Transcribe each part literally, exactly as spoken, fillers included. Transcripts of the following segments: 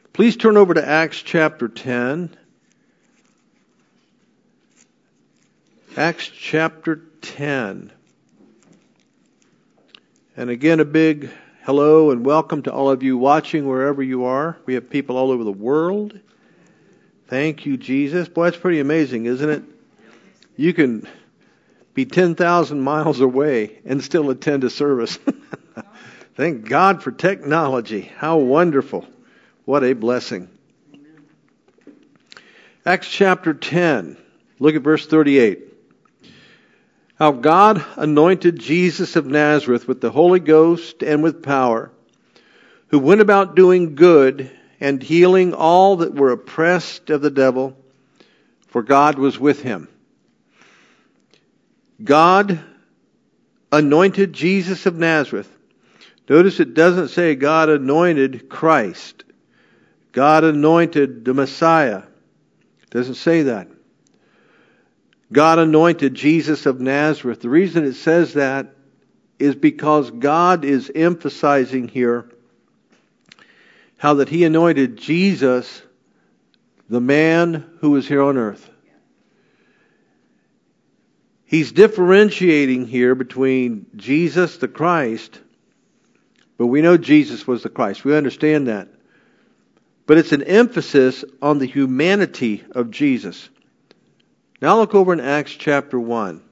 Please turn over to Acts chapter ten. Acts chapter ten. And again, a big hello and welcome to all of you watching wherever you are. We have people all over the world. Thank you, Jesus. Boy, that's pretty amazing, isn't it? You can be ten thousand miles away and still attend a service. Thank God for technology. How wonderful. What a blessing. Acts chapter ten. Look at verse thirty-eight. How God anointed Jesus of Nazareth with the Holy Ghost and with power, who went about doing good and healing all that were oppressed of the devil, for God was with him. God anointed Jesus of Nazareth. Notice it doesn't say God anointed Christ. God anointed the Messiah. It doesn't say that. God anointed Jesus of Nazareth. The reason it says that is because God is emphasizing here how that He anointed Jesus, the man who was here on earth. He's differentiating here between Jesus the Christ, but we know Jesus was the Christ. We understand that. But it's an emphasis on the humanity of Jesus. Now look over in Acts chapter one.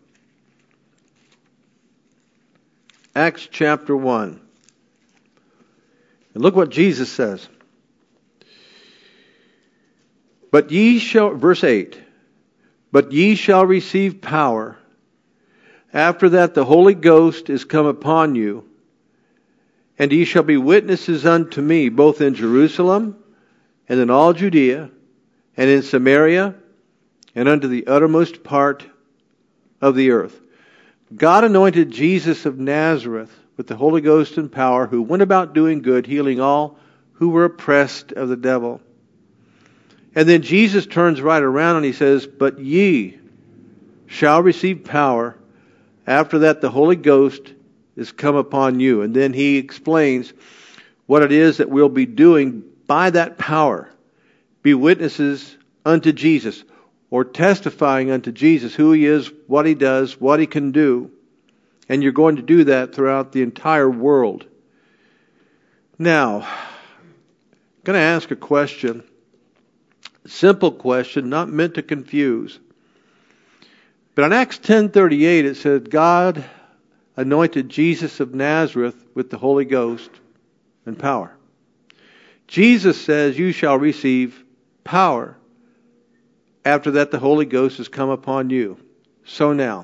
Acts chapter one. And look what Jesus says. But ye shall, verse eight, but ye shall receive power. After that the Holy Ghost is come upon you, and ye shall be witnesses unto me, both in Jerusalem, and in all Judea, and in Samaria, and unto the uttermost part of the earth. God anointed Jesus of Nazareth with the Holy Ghost and power, who went about doing good, healing all who were oppressed of the devil. And then Jesus turns right around and He says, but ye shall receive power. After that the Holy Ghost is come upon you. And then He explains what it is that we'll be doing by that power. Be witnesses unto Jesus, or testifying unto Jesus, who He is, what He does, what He can do. And you're going to do that throughout the entire world. Now, I'm going to ask a question. A simple question, not meant to confuse. But in Acts ten thirty-eight it said, God anointed Jesus of Nazareth with the Holy Ghost and power. Jesus says, you shall receive power. After that, the Holy Ghost has come upon you. So now,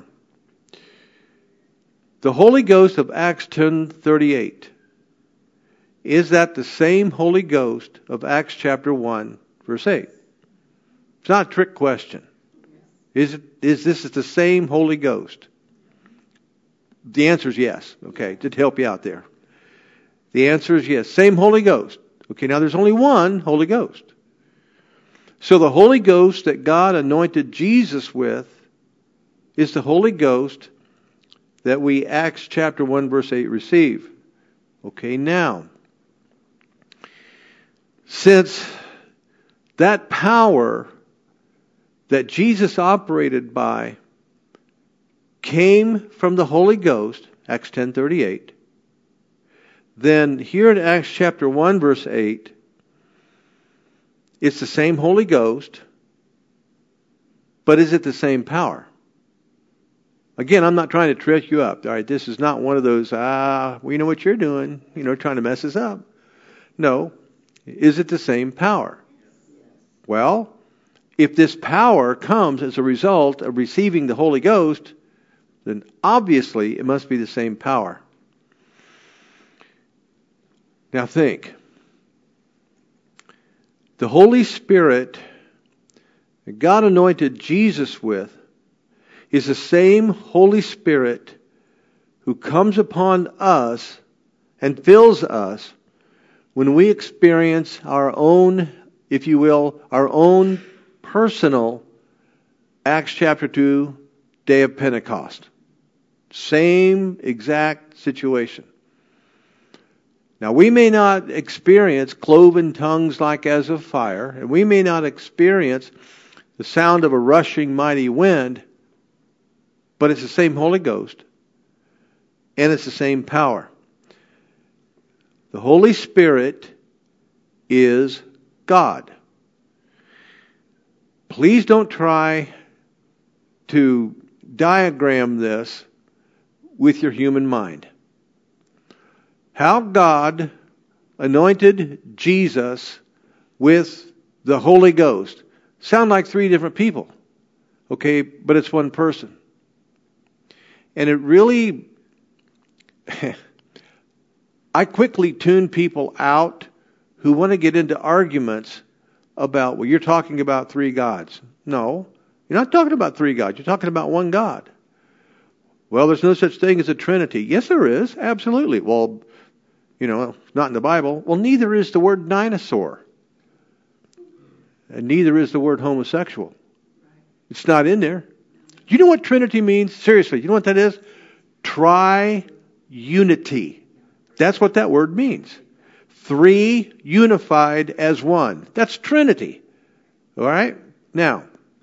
the Holy Ghost of Acts ten thirty-eight, is that the same Holy Ghost of Acts chapter one, verse eight? It's not a trick question. Is it, is this the same Holy Ghost? The answer is yes. Okay, to help you out there. The answer is yes. Same Holy Ghost. Okay, now there's only one Holy Ghost. So the Holy Ghost that God anointed Jesus with is the Holy Ghost that we, Acts chapter one, verse eight, receive. Okay, now, since that power that Jesus operated by came from the Holy Ghost, Acts ten thirty-eight, then here in Acts chapter one, verse eight, it's the same Holy Ghost, but is it the same power? Again, I'm not trying to trick you up. All right, this is not one of those, ah, we know what you're doing, you know, trying to mess us up. No. Is it the same power? Well, if this power comes as a result of receiving the Holy Ghost, then obviously it must be the same power. Now think. The Holy Spirit that God anointed Jesus with is the same Holy Spirit who comes upon us and fills us when we experience our own, if you will, our own personal Acts chapter two day of Pentecost. Same exact situation. Now, we may not experience cloven tongues like as of fire, and we may not experience the sound of a rushing mighty wind, but it's the same Holy Ghost, and it's the same power. The Holy Spirit is God. Please don't try to diagram this with your human mind. How God anointed Jesus with the Holy Ghost sound like three different people, okay, but it's one person. And it really, I quickly tune people out who want to get into arguments about, well, you're talking about three gods. No, you're not talking about three gods. You're talking about one God. Well, there's no such thing as a Trinity. Yes, there is. Absolutely. Well, you know, not in the Bible. Well, neither is the word dinosaur. And neither is the word homosexual. It's not in there. Do you know what Trinity means? Seriously, you know what that is? Tri-unity. That's what that word means. Three unified as one. That's Trinity. All right? Now,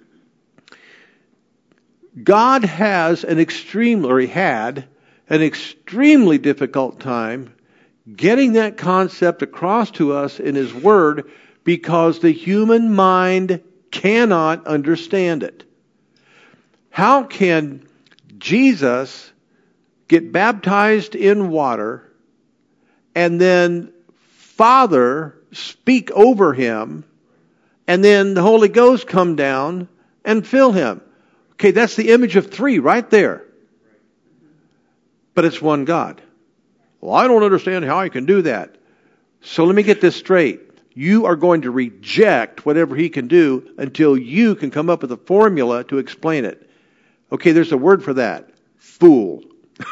God has an extreme, or He had an extremely difficult time getting that concept across to us in His Word because the human mind cannot understand it. How can Jesus get baptized in water and then Father speak over Him and then the Holy Ghost come down and fill Him? Okay, that's the image of three right there. But it's one God. Well, I don't understand how He can do that. So let me get this straight. You are going to reject whatever He can do until you can come up with a formula to explain it. Okay, there's a word for that. Fool.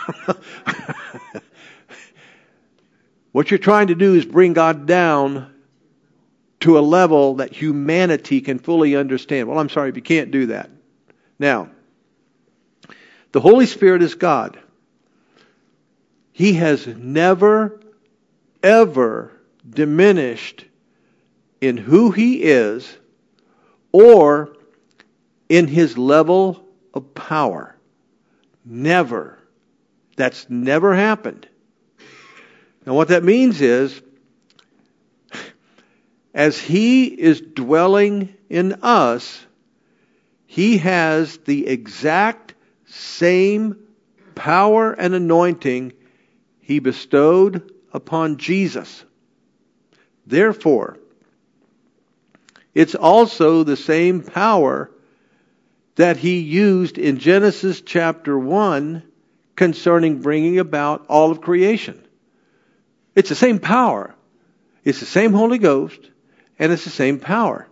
What you're trying to do is bring God down to a level that humanity can fully understand. Well, I'm sorry if you can't do that. Now, the Holy Spirit is God. He has never, ever diminished in who He is or in His level of power. Never. That's never happened. Now what that means is, as He is dwelling in us, He has the exact same power and anointing He bestowed upon Jesus. Therefore, it's also the same power that He used in Genesis chapter one concerning bringing about all of creation. It's the same power. It's the same Holy Ghost, and it's the same power.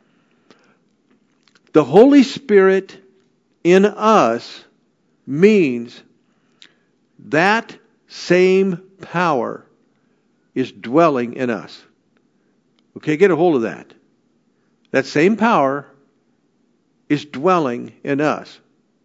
The Holy Spirit in us means that same power is dwelling in us. Okay, get a hold of that. That same power is dwelling in us.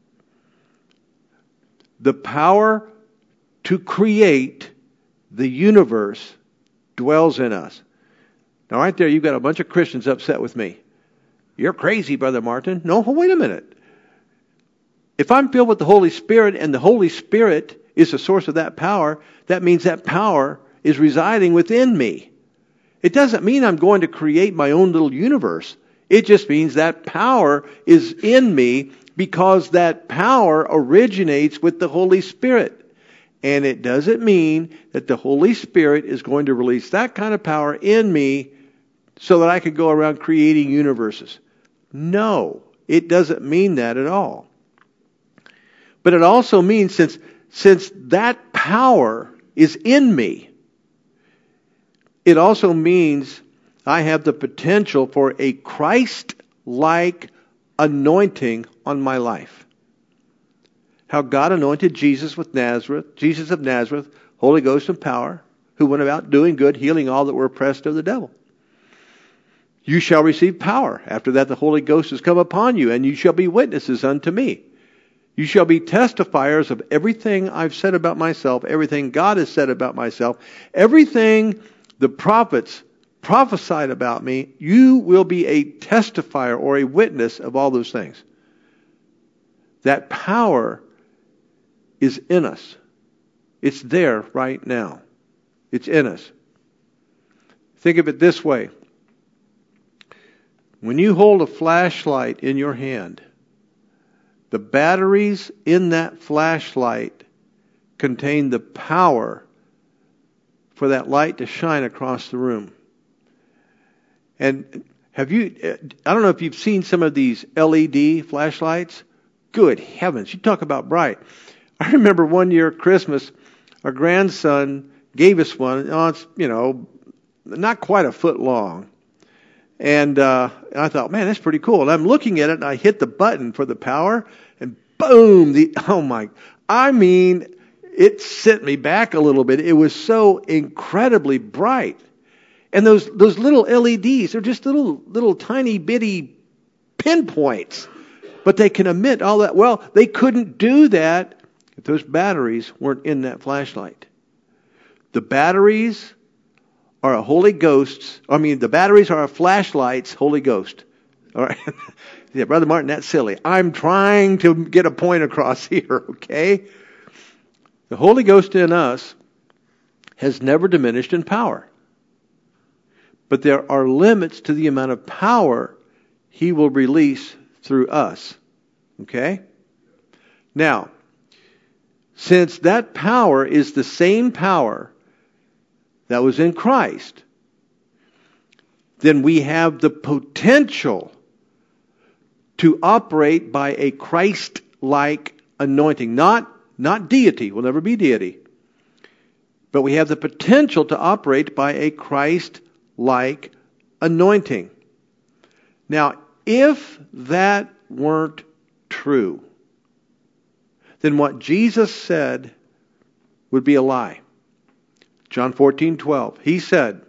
The power to create the universe dwells in us. Now right there you've got a bunch of Christians upset with me. You're crazy, Brother Martin. No, wait a minute. If I'm filled with the Holy Spirit and the Holy Spirit is the source of that power, that means that power is residing within me. It doesn't mean I'm going to create my own little universe. It just means that power is in me because that power originates with the Holy Spirit. And it doesn't mean that the Holy Spirit is going to release that kind of power in me so that I could go around creating universes. No, it doesn't mean that at all. But it also means since, since that power is in me, it also means I have the potential for a Christ-like anointing on my life. How God anointed Jesus with Nazareth, Jesus of Nazareth, Holy Ghost and power, who went about doing good, healing all that were oppressed of the devil. You shall receive power. After that the Holy Ghost has come upon you, and you shall be witnesses unto me. You shall be testifiers of everything I've said about myself, everything God has said about myself, everything the prophets prophesied about me. You will be a testifier or a witness of all those things. That power is in us. It's there right now. It's in us. Think of it this way. When you hold a flashlight in your hand, the batteries in that flashlight contain the power for that light to shine across the room. And have you, I don't know if you've seen some of these L E D flashlights. Good heavens, you talk about bright. I remember one year at Christmas, our grandson gave us one. Oh, it's, you know, not quite a foot long. And uh, I thought, man, that's pretty cool. And I'm looking at it, and I hit the button for the power, and boom, the oh my, I mean, it sent me back a little bit. It was so incredibly bright. And those those little L E Ds, they're just little little tiny bitty pinpoints, but they can emit all that. Well, they couldn't do that if those batteries weren't in that flashlight. The batteries are a Holy Ghost's, I mean, the batteries are a flashlight's Holy Ghost. All right. Yeah, Brother Martin, that's silly. I'm trying to get a point across here, okay? The Holy Ghost in us has never diminished in power. But there are limits to the amount of power He will release through us. Okay? Now, since that power is the same power that was in Christ, then we have the potential to operate by a Christ-like anointing. Not, not deity. We'll never be deity. But we have the potential to operate by a Christ-like anointing. Now, if that weren't true, then what Jesus said would be a lie. John fourteen twelve. He said,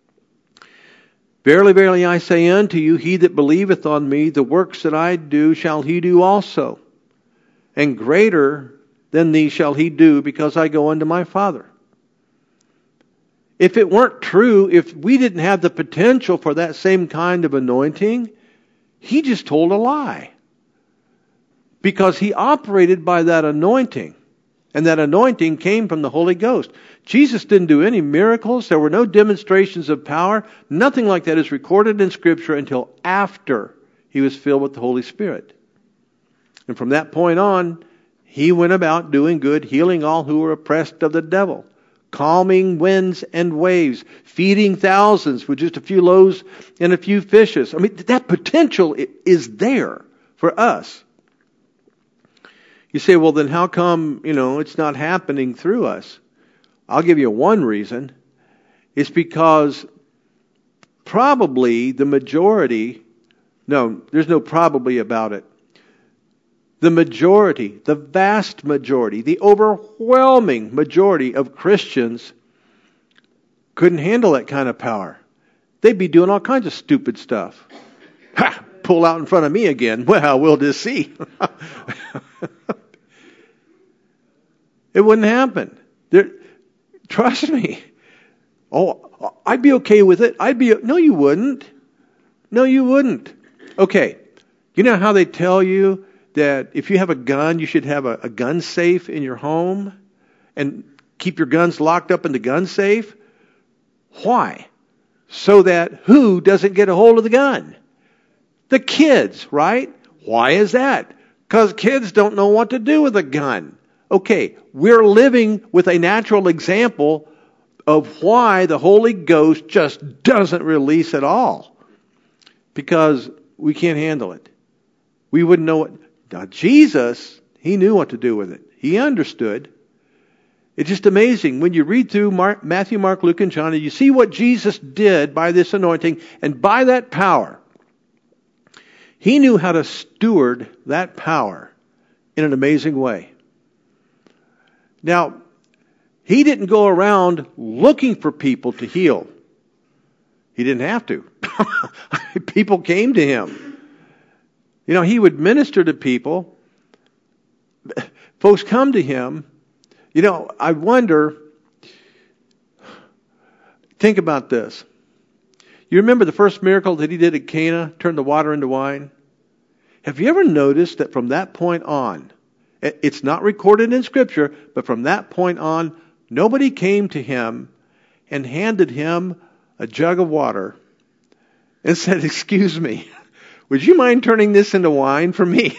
Verily, verily, I say unto you, he that believeth on me, the works that I do shall he do also. And greater than these shall he do, because I go unto my Father. If it weren't true, if we didn't have the potential for that same kind of anointing, he just told a lie. Because he operated by that anointing. And that anointing came from the Holy Ghost. Jesus didn't do any miracles. There were no demonstrations of power. Nothing like that is recorded in Scripture until after he was filled with the Holy Spirit. And from that point on, he went about doing good, healing all who were oppressed of the devil, calming winds and waves, feeding thousands with just a few loaves and a few fishes. I mean, that potential is there for us. You say, well, then how come, you know, it's not happening through us? I'll give you one reason. It's because probably the majority, no, there's no probably about it. The majority, the vast majority, the overwhelming majority of Christians couldn't handle that kind of power. They'd be doing all kinds of stupid stuff. Ha! Pull out in front of me again. Well, we'll just see. It wouldn't happen. There, trust me. Oh, I'd be okay with it. I'd be no, you wouldn't. No, you wouldn't. Okay. You know how they tell you that if you have a gun, you should have a, a gun safe in your home and keep your guns locked up in the gun safe? Why? So that who doesn't get a hold of the gun? The kids, right? Why is that? Because kids don't know what to do with a gun. Okay, we're living with a natural example of why the Holy Ghost just doesn't release at all. Because we can't handle it. We wouldn't know what. Now, Jesus, he knew what to do with it. He understood. It's just amazing. When you read through Mark, Matthew, Mark, Luke, and John, and you see what Jesus did by this anointing and by that power. He knew how to steward that power in an amazing way. Now, he didn't go around looking for people to heal. He didn't have to. People came to him. You know, he would minister to people, folks come to him. You know, I wonder, think about this. You remember the first miracle that he did at Cana, turned the water into wine? Have you ever noticed that from that point on, it's not recorded in Scripture, but from that point on, nobody came to him and handed him a jug of water and said, "Excuse me, would you mind turning this into wine for me?"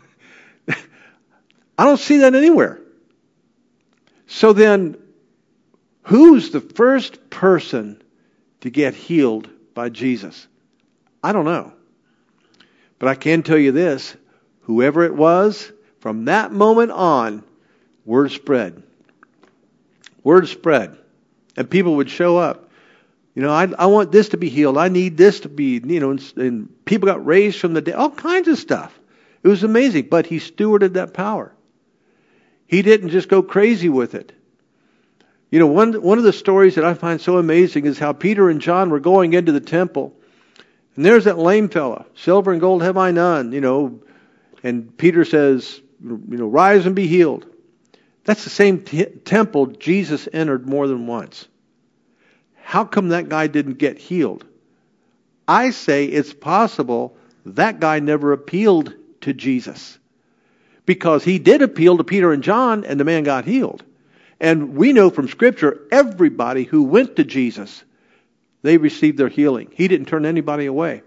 I don't see that anywhere. So then, who's the first person to get healed by Jesus? I don't know. But I can tell you this, whoever it was, from that moment on, word spread. Word spread. And people would show up. You know, I, I want this to be healed. I need this to be, you know, and, and people got raised from the dead. All kinds of stuff. It was amazing. But he stewarded that power. He didn't just go crazy with it. You know, one, one of the stories that I find so amazing is how Peter and John were going into the temple. And there's that lame fella. "Silver and gold have I none," you know. And Peter says, you know, "Rise and be healed." That's the same t- temple Jesus entered more than once. How come that guy didn't get healed? I say it's possible that guy never appealed to Jesus. Because he did appeal to Peter and John, and the man got healed. And we know from Scripture, everybody who went to Jesus, they received their healing. He didn't turn anybody away.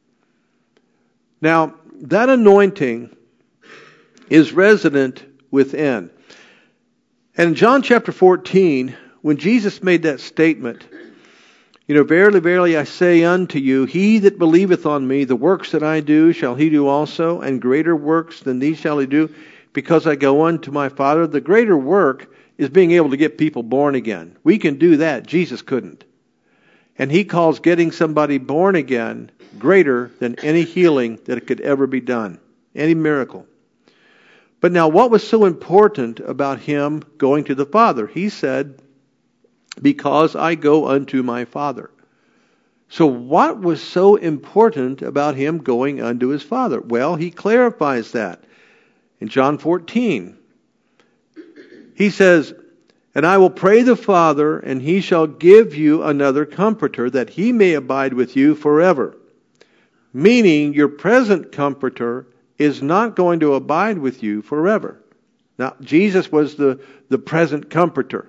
Now, that anointing is resident within. And in John chapter fourteen, when Jesus made that statement, you know, "Verily, verily, I say unto you, he that believeth on me, the works that I do shall he do also, and greater works than these shall he do, because I go unto my Father." The greater work is being able to get people born again. We can do that. Jesus couldn't. And he calls getting somebody born again greater than any healing that could ever be done. Any miracle. But now, what was so important about him going to the Father? He said, "Because I go unto my Father." So what was so important about him going unto his Father? Well, he clarifies that in John fourteen. He says, "And I will pray the Father, and he shall give you another comforter, that he may abide with you forever." Meaning, your present comforter is not going to abide with you forever. Now, Jesus was the, the present comforter.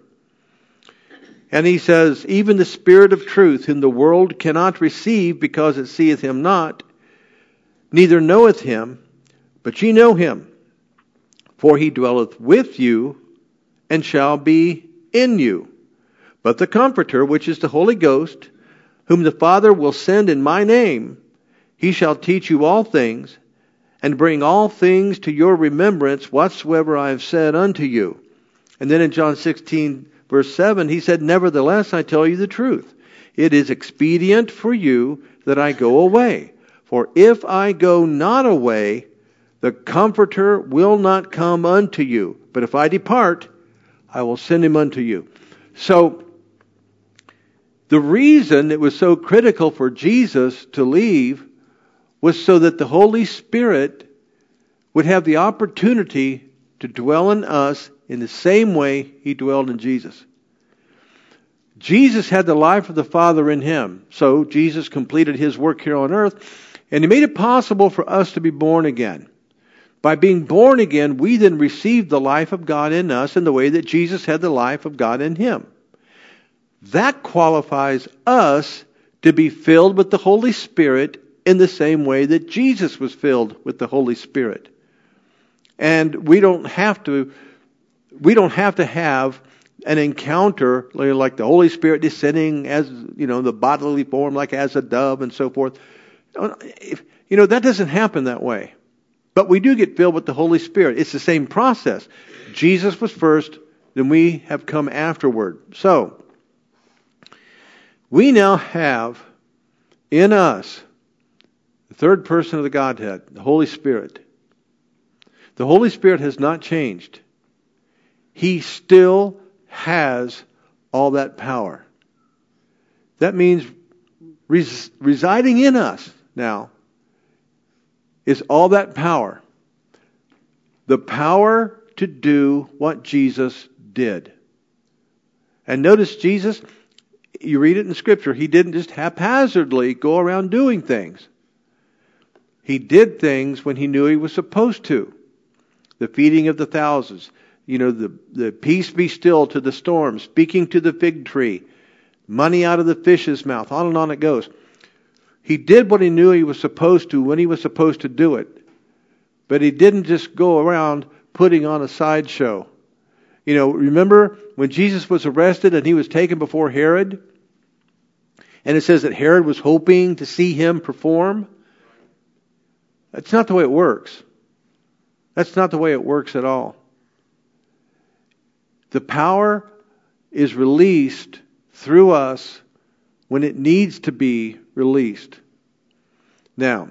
And he says, "Even the Spirit of truth, whom the world cannot receive, because it seeth him not, neither knoweth him, but ye know him. For he dwelleth with you, and shall be in you. But the Comforter, which is the Holy Ghost, whom the Father will send in my name, he shall teach you all things, and bring all things to your remembrance, whatsoever I have said unto you." And then in John sixteen, verse seven, he said, "Nevertheless, I tell you the truth. It is expedient for you that I go away. For if I go not away, the Comforter will not come unto you. But if I depart, I will send him unto you." So, the reason it was so critical for Jesus to leave was so that the Holy Spirit would have the opportunity to dwell in us in the same way he dwelled in Jesus. Jesus had the life of the Father in him. So Jesus completed his work here on earth, and he made it possible for us to be born again. By being born again, we then receive the life of God in us in the way that Jesus had the life of God in him. That qualifies us to be filled with the Holy Spirit in the same way that Jesus was filled with the Holy Spirit. And we don't have to, we don't have to have an encounter like the Holy Spirit descending as, you know, the bodily form, like as a dove and so forth. You know, that doesn't happen that way. But we do get filled with the Holy Spirit. It's the same process. Jesus was first, then we have come afterward. So, we now have in us the third person of the Godhead, the Holy Spirit. The Holy Spirit has not changed. He still has all that power. That means res- residing in us now is all that power. The power to do what Jesus did. And notice Jesus, you read it in Scripture, he didn't just haphazardly go around doing things. He did things when he knew he was supposed to. The feeding of the thousands. You know, the, the peace be still to the storm. Speaking to the fig tree. Money out of the fish's mouth. On and on it goes. He did what he knew he was supposed to when he was supposed to do it. But he didn't just go around putting on a sideshow. You know, remember when Jesus was arrested and he was taken before Herod? And it says that Herod was hoping to see him perform. That's not the way it works. That's not the way it works at all. The power is released through us when it needs to be released. Now,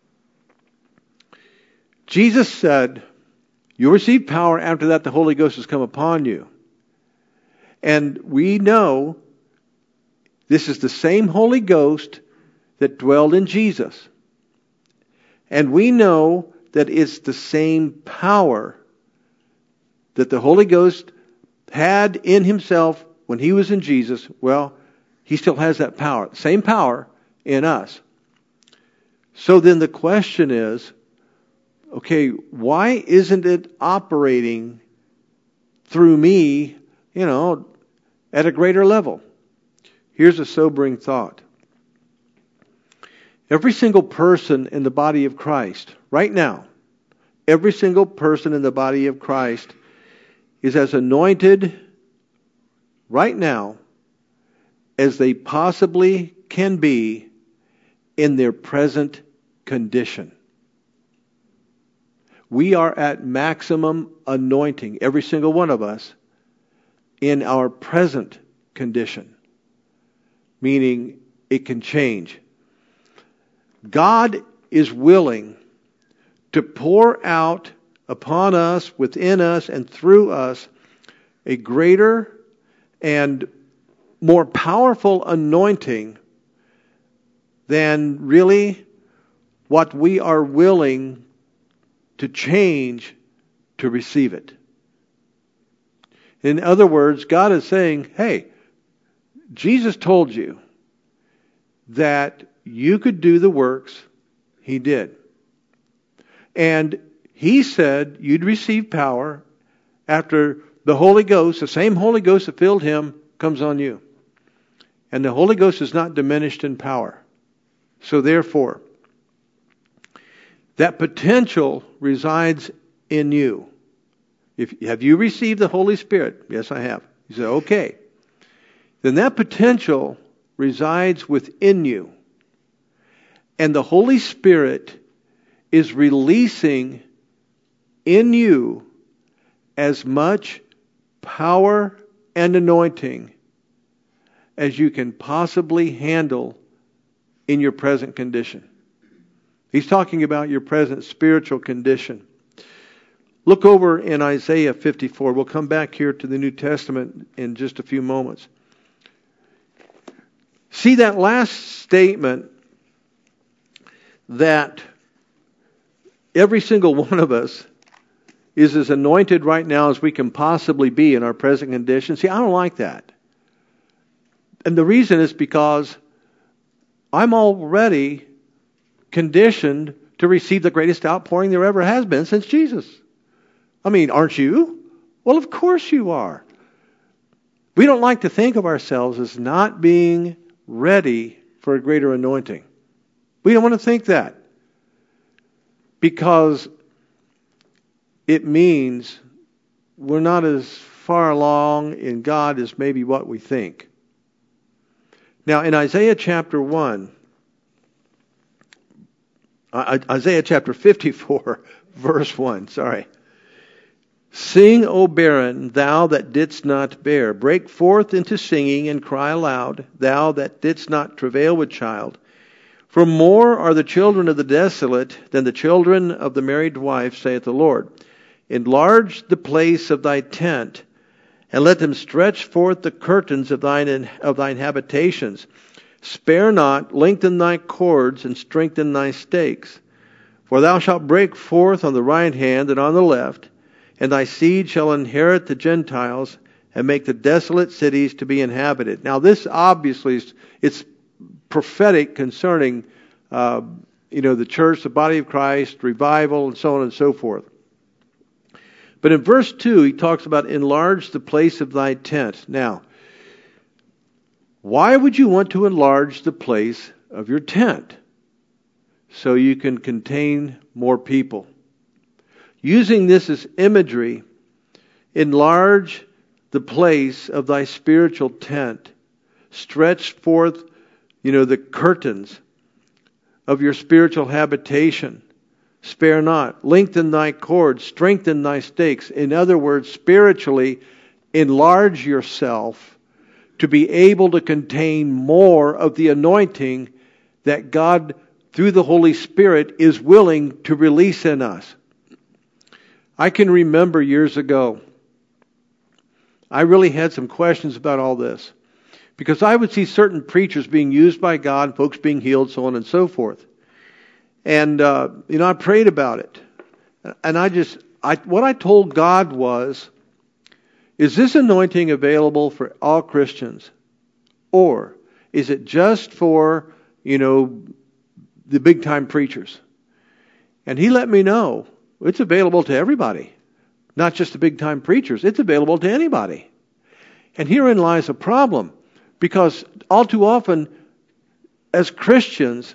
Jesus said, you'll receive power after that the Holy Ghost has come upon you. And we know this is the same Holy Ghost that dwelled in Jesus. And we know that it's the same power that the Holy Ghost had in himself when he was in Jesus. Well, he still has that power. Same power in us. So then the question is, okay, why isn't it operating through me, you know, at a greater level? Here's a sobering thought. Every single person in the body of Christ, right now, every single person in the body of Christ is as anointed right now as they possibly can be in their present condition. We are at maximum anointing, every single one of us, in our present condition. Meaning it can change. God is willing to pour out upon us, within us, and through us a greater and more powerful anointing than really what we are willing to change to receive it. In other words, God is saying, hey, Jesus told you that you could do the works he did. And he said you'd receive power after the Holy Ghost, the same Holy Ghost that filled him, comes on you. And the Holy Ghost is not diminished in power. So therefore, that potential resides in you. If, have you received the Holy Spirit? Yes, I have. You say, okay. Then that potential resides within you. And the Holy Spirit is releasing in you as much power and anointing as you can possibly handle in your present condition. He's talking about your present spiritual condition. Look over in Isaiah fifty-four. We'll come back here to the New Testament in just a few moments. See that last statement that every single one of us is as anointed right now as we can possibly be in our present condition. See, I don't like that. And the reason is because I'm already conditioned to receive the greatest outpouring there ever has been since Jesus. I mean, aren't you? Well, of course you are. We don't like to think of ourselves as not being ready for a greater anointing. We don't want to think that. Because it means we're not as far along in God as maybe what we think. Now, in Isaiah chapter one, Isaiah chapter fifty-four, verse one, sorry. Sing, O barren, thou that didst not bear. Break forth into singing and cry aloud, thou that didst not travail with child. For more are the children of the desolate than the children of the married wife, saith the Lord. Enlarge the place of thy tent, and let them stretch forth the curtains of thine of thine habitations. Spare not, lengthen thy cords, and strengthen thy stakes. For thou shalt break forth on the right hand and on the left, and thy seed shall inherit the Gentiles and make the desolate cities to be inhabited. Now this obviously is it's prophetic concerning uh, you know, the church, the body of Christ, revival, and so on and so forth. But in verse two, he talks about enlarge the place of thy tent. Now, why would you want to enlarge the place of your tent? So you can contain more people. Using this as imagery, enlarge the place of thy spiritual tent. Stretch forth, you know, the curtains of your spiritual habitation. Spare not. Lengthen thy cords. Strengthen thy stakes. In other words, spiritually, enlarge yourself to be able to contain more of the anointing that God, through the Holy Spirit, is willing to release in us. I can remember years ago, I really had some questions about all this. Because I would see certain preachers being used by God, folks being healed, so on and so forth. And, uh, you know, I prayed about it. And I just, I, what I told God was, is this anointing available for all Christians? Or is it just for, you know, the big time preachers? And He let me know, it's available to everybody. Not just the big time preachers. It's available to anybody. And herein lies a problem. Because all too often, as Christians,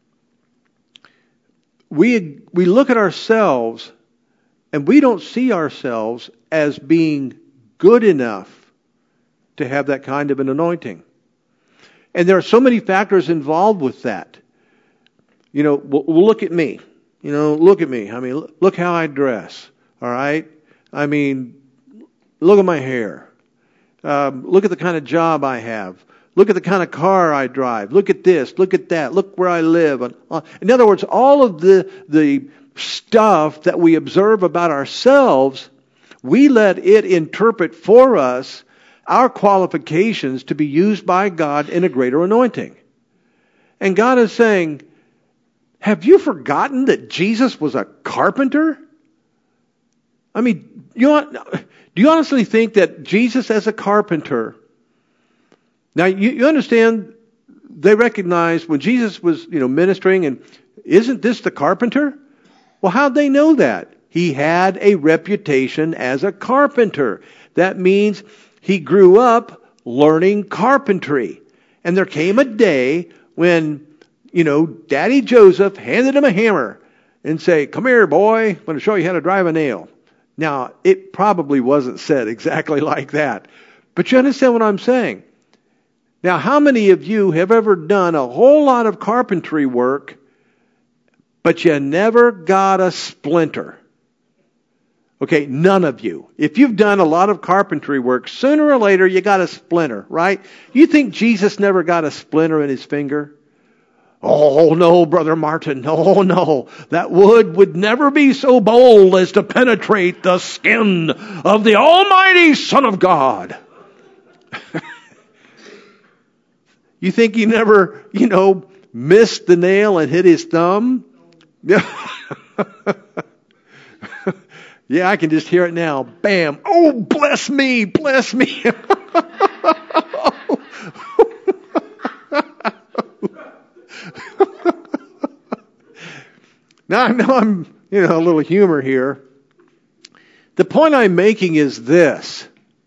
we we look at ourselves and we don't see ourselves as being good enough to have that kind of an anointing. And there are so many factors involved with that. You know, well, look at me. You know, look at me. I mean, look how I dress. All right? I mean, look at my hair. Um, look at the kind of job I have. Look at the kind of car I drive. Look at this. Look at that. Look where I live. In other words, all of the, the stuff that we observe about ourselves, we let it interpret for us our qualifications to be used by God in a greater anointing. And God is saying, have you forgotten that Jesus was a carpenter? I mean, you know, do you honestly think that Jesus as a carpenter... Now, you, you understand, they recognized when Jesus was, you know, ministering, and isn't this the carpenter? Well, how'd they know that? He had a reputation as a carpenter. That means he grew up learning carpentry. And there came a day when, you know, Daddy Joseph handed him a hammer and say, come here, boy, I'm going to show you how to drive a nail. Now, it probably wasn't said exactly like that. But you understand what I'm saying? Now, how many of you have ever done a whole lot of carpentry work, but you never got a splinter? Okay, none of you. If you've done a lot of carpentry work, sooner or later you got a splinter, right? You think Jesus never got a splinter in his finger? Oh, no, Brother Martin. No, no. That wood would never be so bold as to penetrate the skin of the Almighty Son of God. You think he never, you know, missed the nail and hit his thumb? Yeah. Yeah, I can just hear it now. Bam. Oh, bless me, bless me. Now, I know I'm, you know, a little humor here. The point I'm making is this.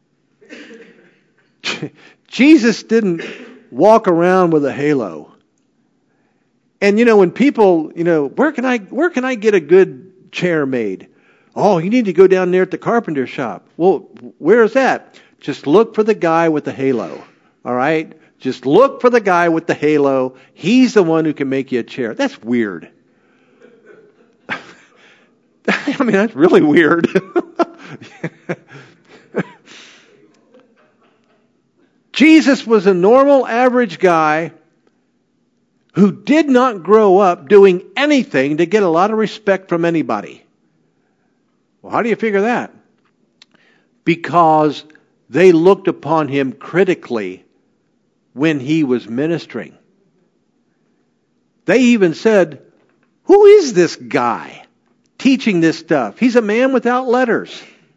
Jesus didn't walk around with a halo. And, you know, when people, you know, where can I, where can I get a good chair made? Oh, you need to go down there at the carpenter shop. Well, where's that? Just look for the guy with the halo. All right? Just look for the guy with the halo. He's the one who can make you a chair. That's weird. I mean, that's really weird. Jesus was a normal, average guy who did not grow up doing anything to get a lot of respect from anybody. Well, how do you figure that? Because they looked upon him critically when he was ministering. They even said, who is this guy teaching this stuff? He's a man without letters.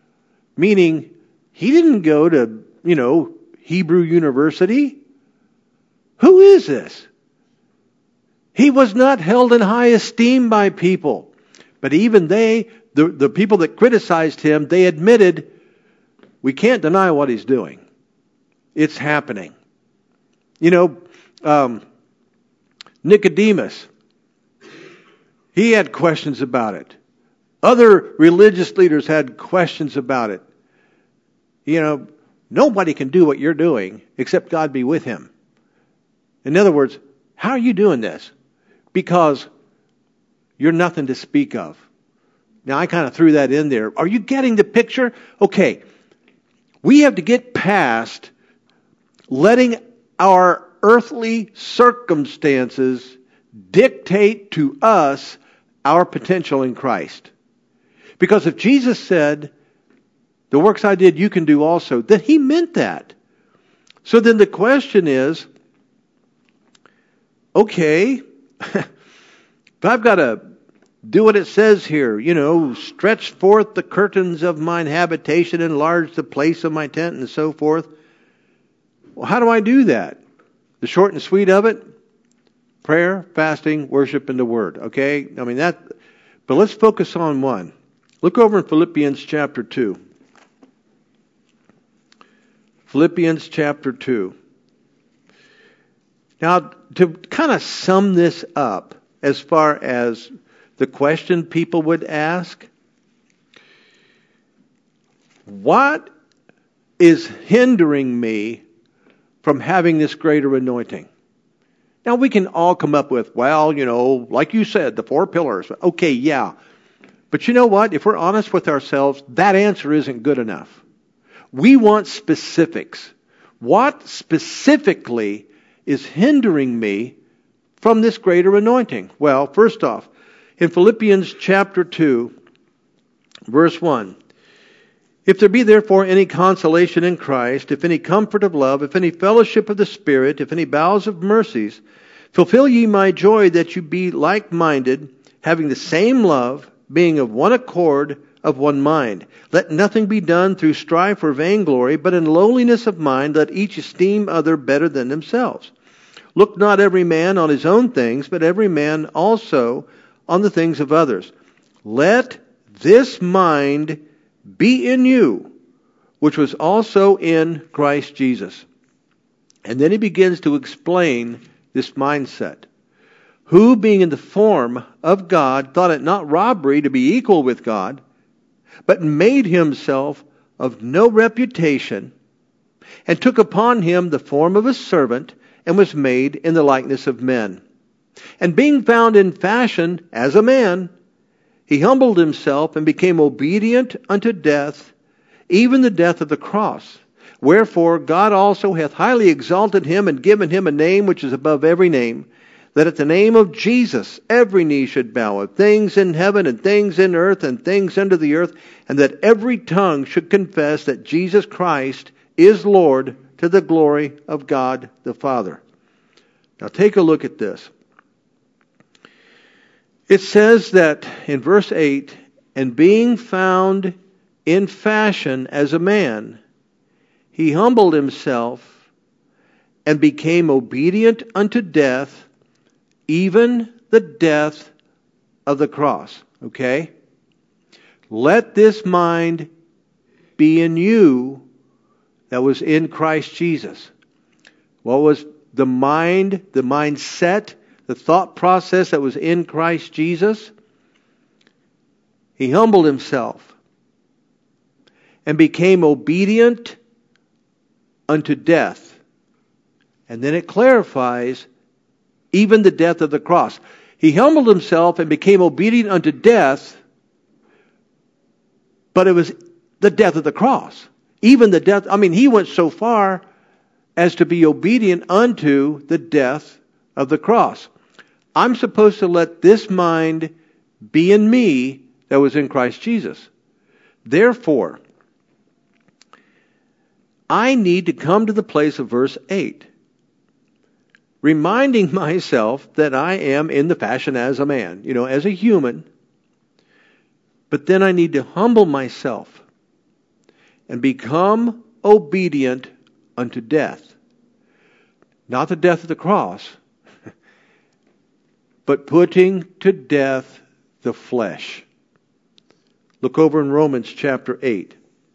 Meaning, he didn't go to, you know, Hebrew University. Who is this? He was not held in high esteem by people. But even they, the, the people that criticized him, they admitted, we can't deny what he's doing. It's happening. You know, um, Nicodemus, he had questions about it. Other religious leaders had questions about it. You know, nobody can do what you're doing except God be with him. In other words, how are you doing this? Because you're nothing to speak of. Now, I kind of threw that in there. Are you getting the picture? Okay, we have to get past letting our earthly circumstances dictate to us our potential in Christ. Because if Jesus said, the works I did you can do also, then he meant that. So then the question is, okay, if I've got to do what it says here, you know, stretch forth the curtains of mine habitation, enlarge the place of my tent, and so forth. Well, how do I do that? The short and sweet of it, prayer, fasting, worship, and the Word. Okay? I mean, that, but let's focus on one. Look over in Philippians chapter two. Philippians chapter two. Now, to kind of sum this up as far as the question people would ask, what is hindering me from having this greater anointing? Now, we can all come up with, well, you know, like you said, the four pillars. Okay, yeah. But you know what? If we're honest with ourselves, that answer isn't good enough. We want specifics. What specifically is hindering me from this greater anointing? Well, first off, in Philippians chapter two, verse one, if there be therefore any consolation in Christ, if any comfort of love, if any fellowship of the Spirit, if any bowels of mercies, fulfill ye my joy that you be like-minded, having the same love, being of one accord, of one mind. Let nothing be done through strife or vainglory, but in lowliness of mind let each esteem other better than themselves. Look not every man on his own things, but every man also on the things of others. Let this mind be in you, which was also in Christ Jesus. And then he begins to explain this mindset. Who, being in the form of God, thought it not robbery to be equal with God, but made himself of no reputation, and took upon him the form of a servant, and was made in the likeness of men. And being found in fashion as a man, he humbled himself and became obedient unto death, even the death of the cross. Wherefore God also hath highly exalted him and given him a name which is above every name, that at the name of Jesus every knee should bow, of things in heaven and things in earth and things under the earth, and that every tongue should confess that Jesus Christ is Lord, to the glory of God the Father. Now take a look at this. It says that in verse eight, and being found in fashion as a man, he humbled himself and became obedient unto death, even the death of the cross. Okay? Let this mind be in you that was in Christ Jesus. What was the mind, the mindset, the thought process that was in Christ Jesus? He humbled himself and became obedient unto death. And then it clarifies, even the death of the cross. He humbled himself and became obedient unto death, but it was the death of the cross. Even the death, I mean, he went so far as to be obedient unto the death of the cross. I'm supposed to let this mind be in me that was in Christ Jesus. Therefore, I need to come to the place of verse eight, reminding myself that I am in the fashion as a man, you know, as a human. But then I need to humble myself and become obedient unto death. Not the death of the cross, but putting to death the flesh. Look over in Romans chapter eight.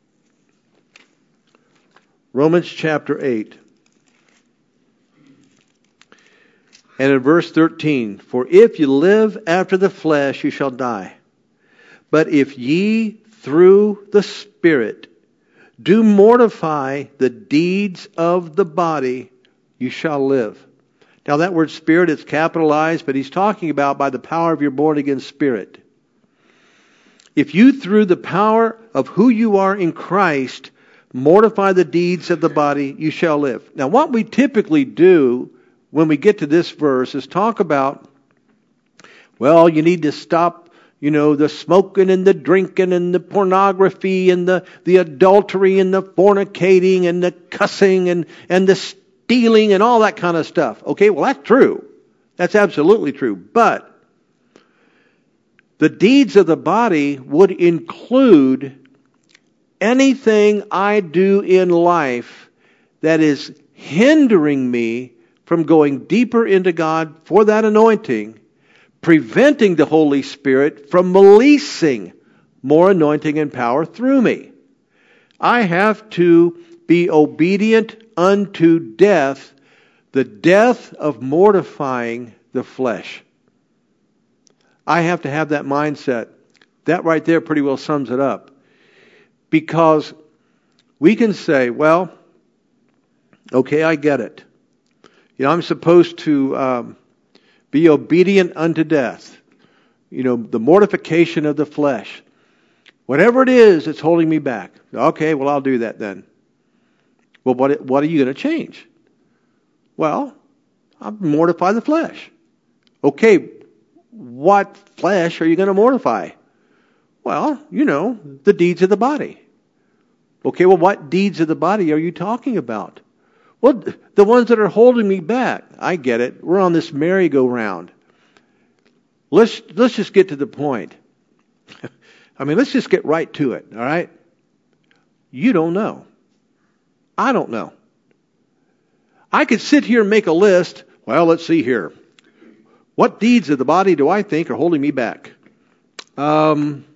Romans chapter eight. And in verse thirteen, for if you live after the flesh, you shall die. But if ye through the Spirit do mortify the deeds of the body, you shall live. Now that word spirit is capitalized, but he's talking about by the power of your born again spirit. If you through the power of who you are in Christ mortify the deeds of the body, you shall live. Now what we typically do when we get to this verse is talk about, well, you need to stop, you know, the smoking and the drinking and the pornography and the, the adultery and the fornicating and the cussing and, and the stealing and all that kind of stuff. Okay, well that's true. That's absolutely true. But the deeds of the body would include anything I do in life that is hindering me from going deeper into God for that anointing, preventing the Holy Spirit from releasing more anointing and power through me. I have to be obedient unto death, the death of mortifying the flesh. I have to have that mindset. That right there pretty well sums it up. Because we can say, well, okay, I get it. You know, I'm supposed to um, be obedient unto death. You know, the mortification of the flesh. Whatever it is that's holding me back. Okay, well, I'll do that then. Well, what, what are you going to change? Well, I'll mortify the flesh. Okay, what flesh are you going to mortify? Well, you know, the deeds of the body. Okay, well, what deeds of the body are you talking about? Well, the ones that are holding me back. I get it. We're on this merry-go-round. Let's, let's just get to the point. I mean, let's just get right to it, all right? You don't know. I don't know. I could sit here and make a list. Well, let's see here. What deeds of the body do I think are holding me back? Um,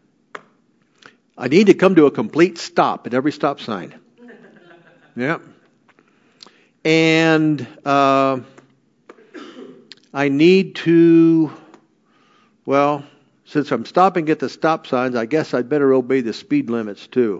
I need to come to a complete stop at every stop sign. Yeah. And uh, I need to, well, since I'm stopping at the stop signs, I guess I'd better obey the speed limits too.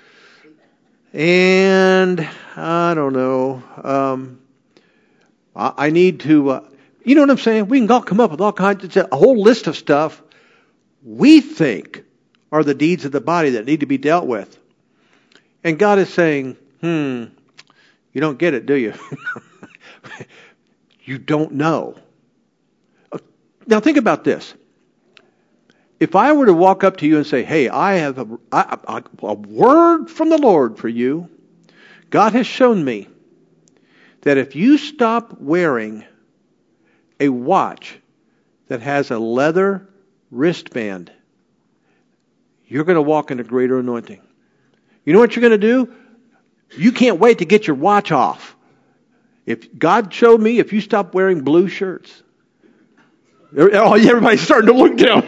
And I don't know. Um, I, I need to, uh, you know what I'm saying? We can all come up with all kinds, it's a whole list of stuff we think are the deeds of the body that need to be dealt with. And God is saying, hmm, you don't get it, do you? You don't know. Now think about this. If I were to walk up to you and say, hey, I have a, a, a word from the Lord for you. God has shown me that if you stop wearing a watch that has a leather wristband, you're going to walk in a greater anointing. You know what you're going to do? You can't wait to get your watch off. If God showed me, if you stop wearing blue shirts, oh, everybody's starting to look down.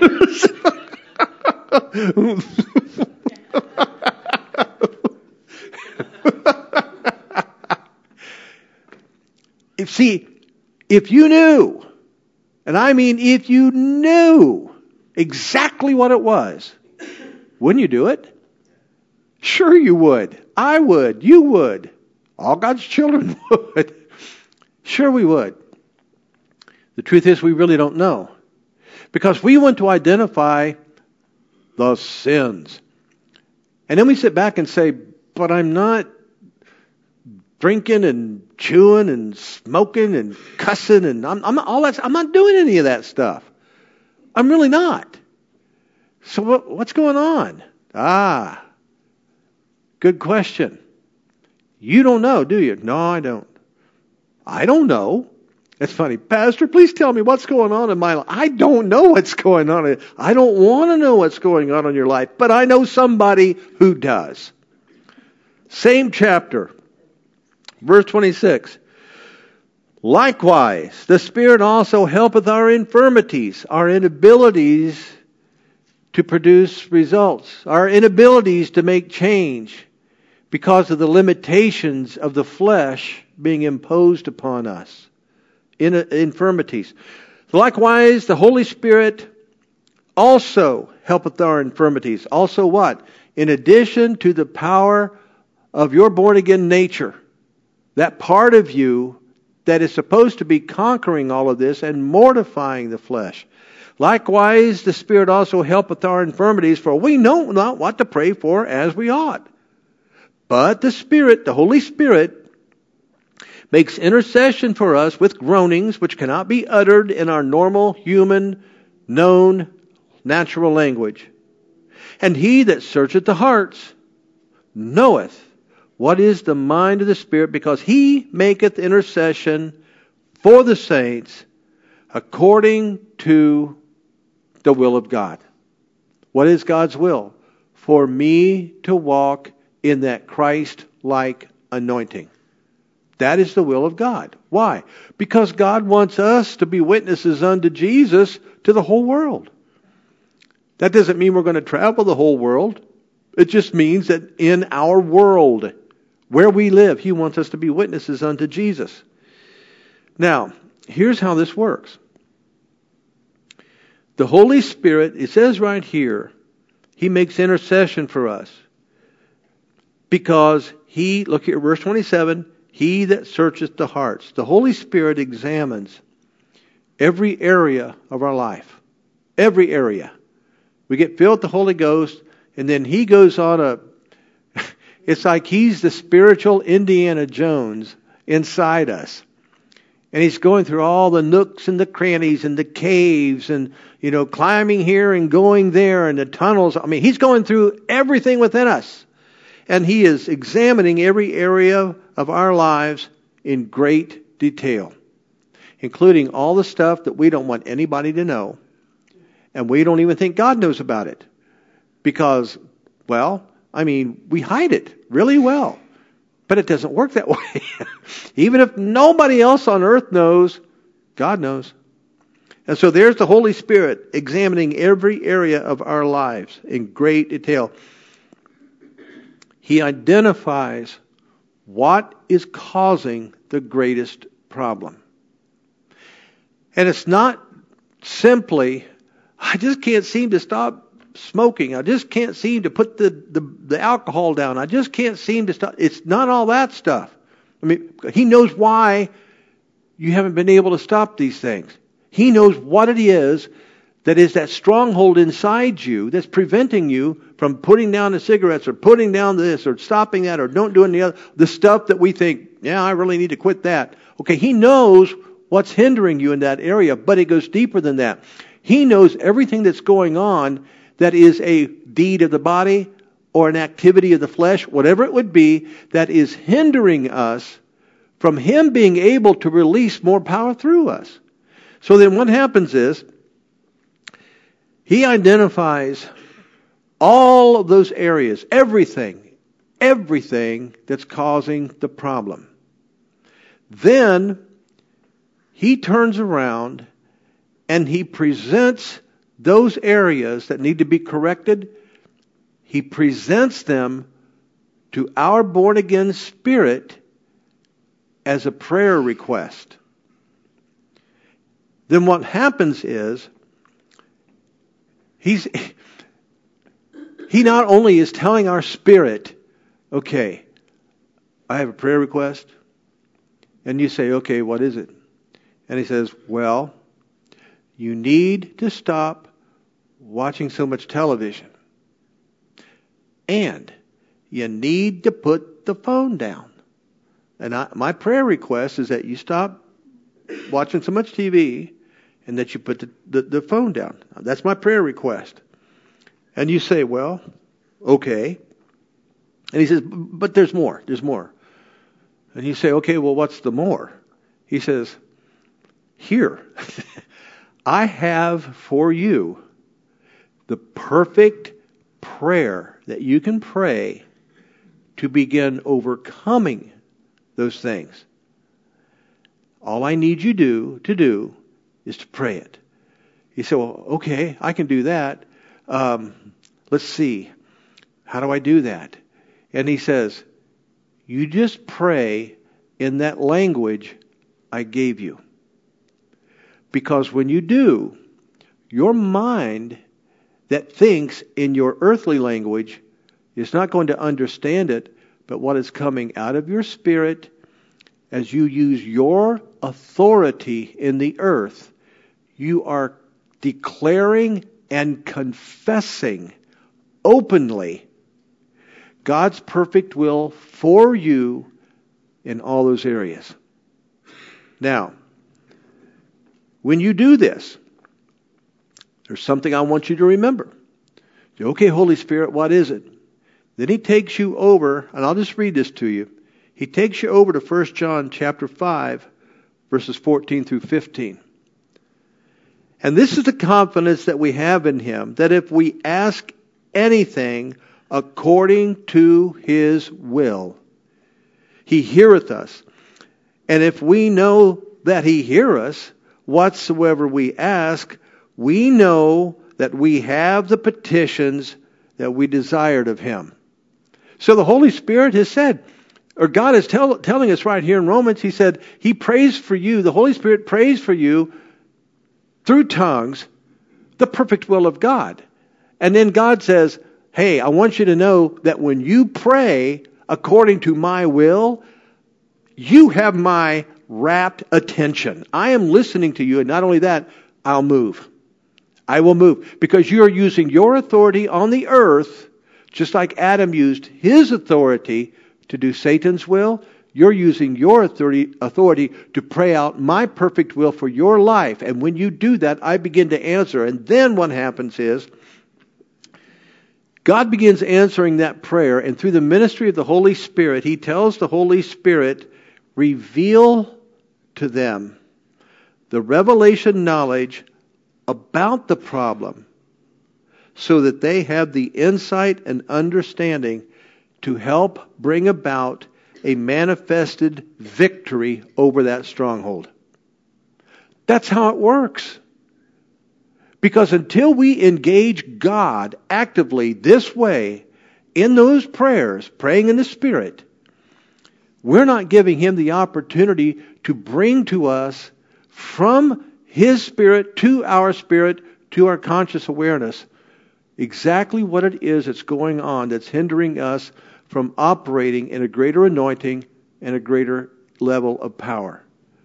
if, see, if you knew, and I mean if you knew exactly what it was, wouldn't you do it? Sure you would. I would. You would. All God's children would. Sure we would. The truth is we really don't know. Because we want to identify the sins. And then we sit back and say, but I'm not drinking and chewing and smoking and cussing and I'm, I'm not all that. I'm not doing any of that stuff. I'm really not. So what, what's going on? Ah, good question. You don't know, do you? No, I don't. I don't know. It's funny. Pastor, please tell me what's going on in my life. I don't know what's going on. I don't want to know what's going on in your life, but I know somebody who does. Same chapter, verse twenty-six. Likewise, the Spirit also helpeth our infirmities, our inabilities to produce results, our inabilities to make change because of the limitations of the flesh being imposed upon us. In, infirmities. Likewise, the Holy Spirit also helpeth our infirmities. Also what? In addition to the power of your born-again nature, that part of you that is supposed to be conquering all of this and mortifying the flesh. Likewise, the Spirit also helpeth our infirmities, for we know not what to pray for as we ought. But the Spirit, the Holy Spirit, makes intercession for us with groanings which cannot be uttered in our normal, human, known, natural language. And he that searcheth the hearts knoweth what is the mind of the Spirit, because he maketh intercession for the saints according to the will of God. What is God's will? For me to walk in that Christ-like anointing. That is the will of God. Why? Because God wants us to be witnesses unto Jesus to the whole world. That doesn't mean we're going to travel the whole world. It just means that in our world, where we live, He wants us to be witnesses unto Jesus. Now, here's how this works. The Holy Spirit, it says right here, He makes intercession for us. Because He, look here, verse twenty-seven, He that searcheth the hearts. The Holy Spirit examines every area of our life. Every area. We get filled with the Holy Ghost, and then He goes on a... It's like He's the spiritual Indiana Jones inside us. And He's going through all the nooks and the crannies and the caves and, you know, climbing here and going there and the tunnels. I mean, He's going through everything within us. And He is examining every area of our lives in great detail, including all the stuff that we don't want anybody to know. And we don't even think God knows about it. Because, well, I mean, we hide it really well. But it doesn't work that way. Even if nobody else on earth knows, God knows. And so there's the Holy Spirit examining every area of our lives in great detail. He identifies what is causing the greatest problem. And it's not simply, I just can't seem to stop smoking. I just can't seem to put the, the, the alcohol down. I just can't seem to stop. It's not all that stuff. I mean, He knows why you haven't been able to stop these things. He knows what it is that is that stronghold inside you that's preventing you from putting down the cigarettes or putting down this or stopping that or don't do any other, the stuff that we think, yeah, I really need to quit that. Okay, He knows what's hindering you in that area, but it goes deeper than that. He knows everything that's going on that is a deed of the body or an activity of the flesh, whatever it would be, that is hindering us from Him being able to release more power through us. So then what happens is, He identifies all of those areas, everything, everything that's causing the problem. Then He turns around and He presents those areas that need to be corrected. He presents them to our born-again spirit as a prayer request. Then what happens is, He's, He not only is telling our spirit, okay, I have a prayer request. And you say, okay, what is it? And He says, well, you need to stop watching so much television. And you need to put the phone down. And I, my prayer request is that you stop watching so much T V and that you put the, the, the phone down. That's my prayer request. And you say, well, okay. And He says, but there's more. There's more. And you say, okay, well, what's the more? He says, here, I have for you the perfect prayer that you can pray to begin overcoming those things. All I need you do to do is to pray it. You say, well, okay, I can do that. Um, let's see. How do I do that? And he says, you just pray in that language I gave you. Because when you do, your mind that thinks in your earthly language is not going to understand it, but what is coming out of your spirit as you use your authority in the earth, you are declaring and confessing openly God's perfect will for you in all those areas. Now, when you do this, there's something I want you to remember. Okay, Holy Spirit, what is it? Then he takes you over, and I'll just read this to you. He takes you over to First John chapter five, verses fourteen through fifteen. And this is the confidence that we have in him, that if we ask anything according to his will, he heareth us. And if we know that he hear us, whatsoever we ask, we know that we have the petitions that we desired of him. So the Holy Spirit has said, or God is tell, telling us right here in Romans, he said, he prays for you, the Holy Spirit prays for you through tongues, the perfect will of God. And then God says, hey, I want you to know that when you pray according to my will, you have my rapt attention. I am listening to you, and not only that, I'll move. I will move. Because you are using your authority on the earth, just like Adam used his authority to do Satan's will. You're using your authority, authority to pray out my perfect will for your life. And when you do that, I begin to answer. And then what happens is, God begins answering that prayer, and through the ministry of the Holy Spirit, he tells the Holy Spirit, reveal to them the revelation knowledge about the problem so that they have the insight and understanding to help bring about a manifested victory over that stronghold. That's how it works. Because until we engage God actively this way in those prayers, praying in the Spirit, we're not giving him the opportunity to bring to us from his Spirit to our spirit, to our conscious awareness, exactly what it is that's going on that's hindering us from operating in a greater anointing and a greater level of power.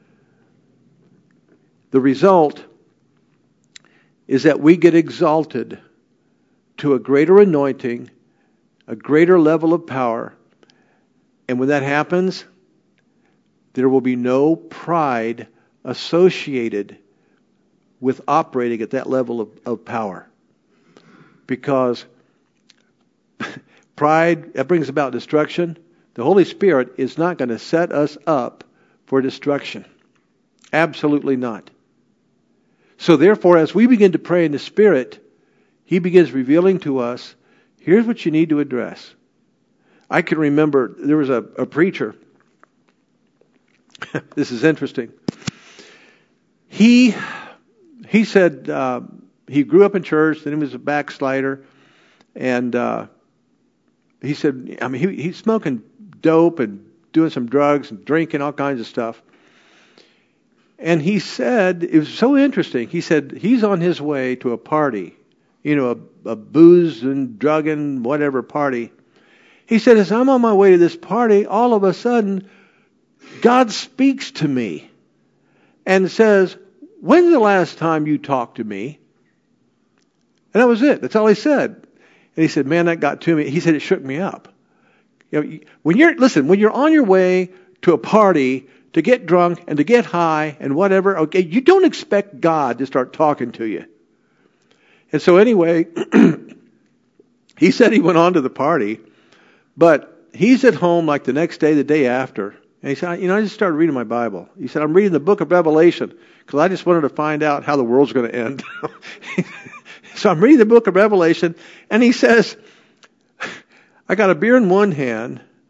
The result is that we get exalted to a greater anointing, a greater level of power. And when that happens, there will be no pride associated with operating at that level of, of power. Because pride, that brings about destruction. The Holy Spirit is not going to set us up for destruction. Absolutely not. So therefore, as we begin to pray in the Spirit, he begins revealing to us, here's what you need to address. I can remember there was a, a preacher. This is interesting. He he said uh, he grew up in church, then he was a backslider, and uh, he said, I mean, he, he's smoking dope and doing some drugs and drinking all kinds of stuff. And he said, it was so interesting, he said he's on his way to a party, you know, a, a booze and drug and whatever party. He said, as I'm on my way to this party, all of a sudden, God speaks to me and says, when's the last time you talked to me? And that was it. That's all he said. And he said, man, that got to me. He said, it shook me up. You know, when you're, listen, when you're on your way to a party to get drunk and to get high and whatever, okay, you don't expect God to start talking to you. And so anyway, he said he went on to the party, but he's at home like the next day, the day after. And he said, you know, I just started reading my Bible. He said, I'm reading the book of Revelation because I just wanted to find out how the world's going to end. So I'm reading the book of Revelation, and he says, I got a beer in one hand,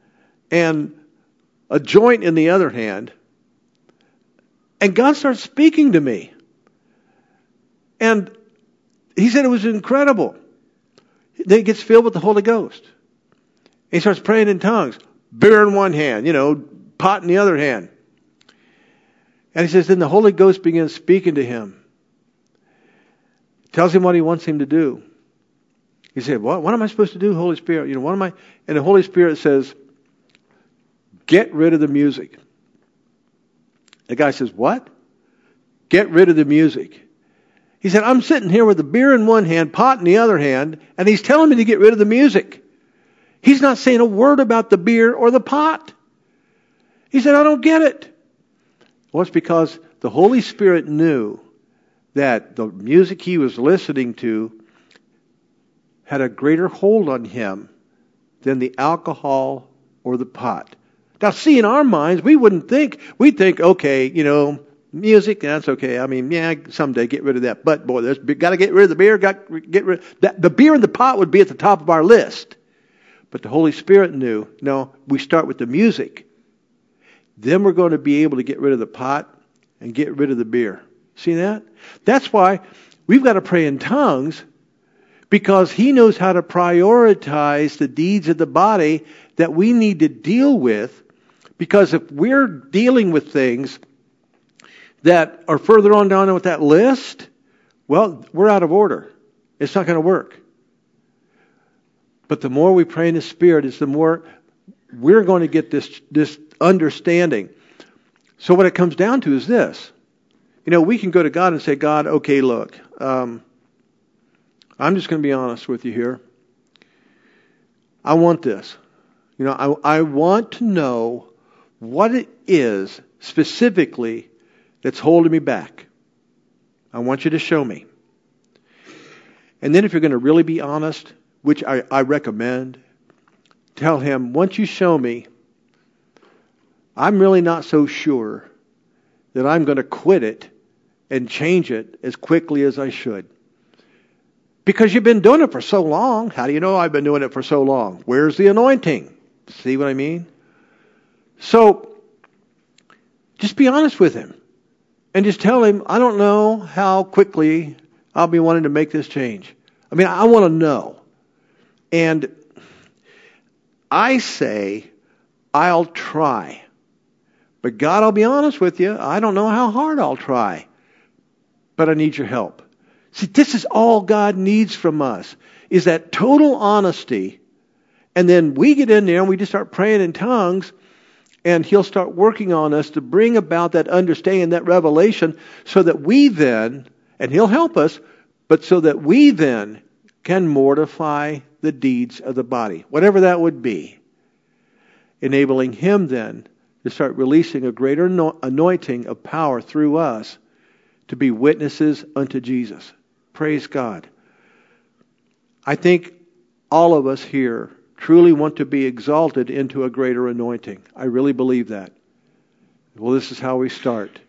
and a joint in the other hand. And God starts speaking to me. And he said it was incredible. Then he gets filled with the Holy Ghost. He starts praying in tongues. Beer in one hand, you know, pot in the other hand. And he says, then the Holy Ghost begins speaking to him. Tells him what he wants him to do. He said, what, what am I supposed to do, Holy Spirit? You know, what am I? And the Holy Spirit says, get rid of the music. The guy says, what? Get rid of the music. He said, I'm sitting here with the beer in one hand, pot in the other hand, and he's telling me to get rid of the music. He's not saying a word about the beer or the pot. He said, I don't get it. Well, it's because the Holy Spirit knew that the music he was listening to had a greater hold on him than the alcohol or the pot. Now, see, in our minds, we wouldn't think, we'd think, okay, you know, music, that's okay. I mean, yeah, someday get rid of that. But boy, there's got to get rid of the beer. Got to get rid that. The beer and the pot would be at the top of our list. But the Holy Spirit knew. No, we start with the music. Then we're going to be able to get rid of the pot and get rid of the beer. See that? That's why we've got to pray in tongues, because He knows how to prioritize the deeds of the body that we need to deal with. Because if we're dealing with things that are further on down with that list, well, we're out of order. It's not going to work. But the more we pray in the Spirit, is the more we're going to get this, this understanding. So what it comes down to is this. You know, we can go to God and say, God, okay, look, um, I'm just going to be honest with you here. I want this. You know, I, I want to know what it is specifically that's holding me back. I want you to show me. And then if you're going to really be honest, which I, I recommend, tell Him, once you show me, I'm really not so sure that I'm going to quit it and change it as quickly as I should. Because you've been doing it for so long. How do you know I've been doing it for so long? Where's the anointing? See what I mean? So, just be honest with Him. And just tell Him, I don't know how quickly I'll be wanting to make this change. I mean, I want to know. And I say, I'll try. But God, I'll be honest with you, I don't know how hard I'll try. But I need your help. See, this is all God needs from us, is that total honesty. And then we get in there and we just start praying in tongues, and He'll start working on us to bring about that understanding, that revelation, so that we then, and He'll help us, but so that we then can mortify the deeds of the body, whatever that would be, enabling Him then to start releasing a greater anointing of power through us to be witnesses unto Jesus. Praise God. I think all of us here truly want to be exalted into a greater anointing. I really believe that. Well, this is how we start.